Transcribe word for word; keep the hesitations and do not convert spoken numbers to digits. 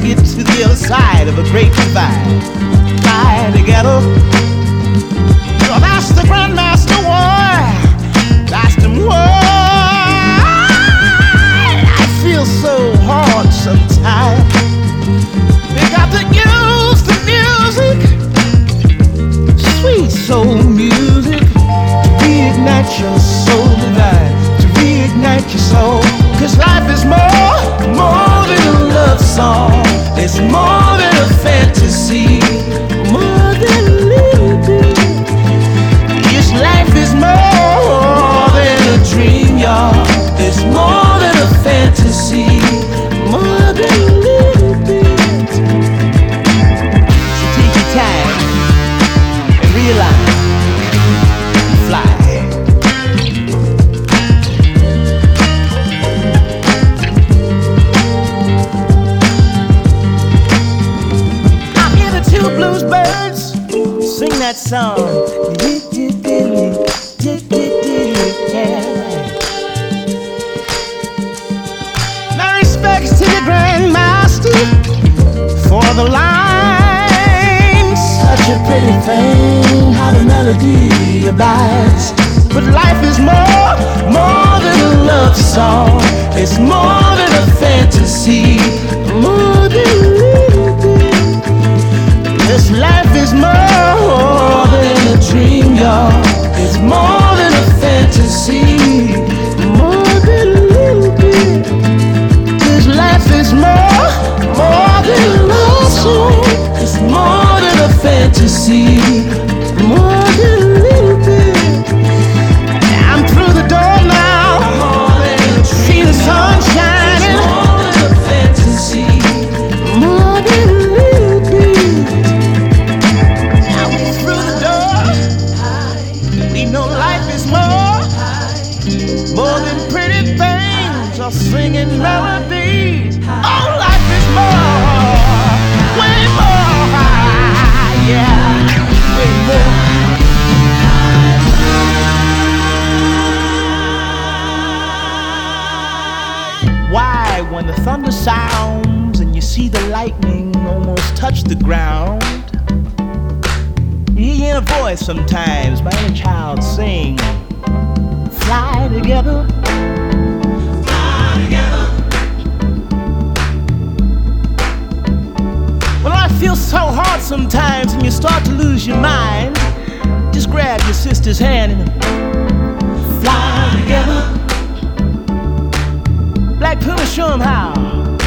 it to the other side of a great divide. Fly together. Well, that's the Grandmaster War. That's the war. I feel so hard sometimes. They got to use the music, sweet soul music, to reignite your soul divine, to reignite your soul. Cause life is more, more than a love song. It's more than a fantasy, more than a little bit. Yes, life is more than a dream, y'all. It's more than a fantasy, more than a little bit. So take your time and realize, fly. I'm here to two blues birds sing that song. My respects to the Grandmaster for the line. Such a pretty thing, how the melody abides. But life is more, more than a love song. It's more than a fantasy, more than a little bit. This life is more than a dream, y'all. It's more than a fantasy, more than a little bit. This life is more, more than a love song. It's more than a fantasy, more than a little bit. I'm through the door now. See the sun shining. More than a fantasy, more than a little bit. Now we're through the door. We know life is more, more than pretty things or singing melodies. Oh, life is more, way more, yeah, way more. Why, when the thunder sounds and you see the lightning almost touch the ground, you hear a voice sometimes by any child sing, fly together, fly together. Well, I feel so hard sometimes and you start to lose your mind. Just grab your sister's hand and fly together. Black Puma, show 'em how.